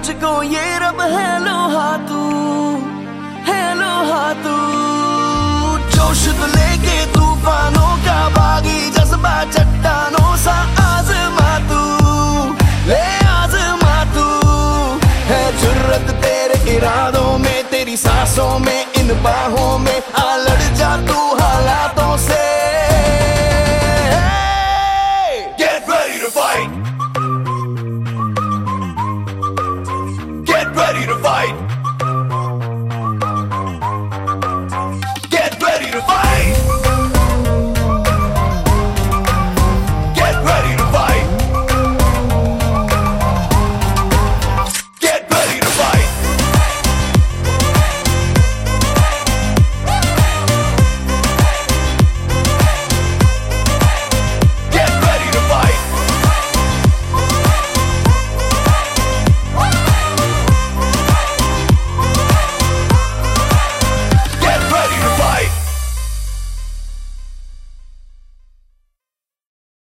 मुझको ये रब है लोहा तू, है लोहा तू। जोश तो लेके तूफानों का बागी, जज्बा चट्टानों सा आज़मा तू, ले आज़मा तू। है जुर्रत तेरे इरादों में, तेरी सांसों में, इन बाहों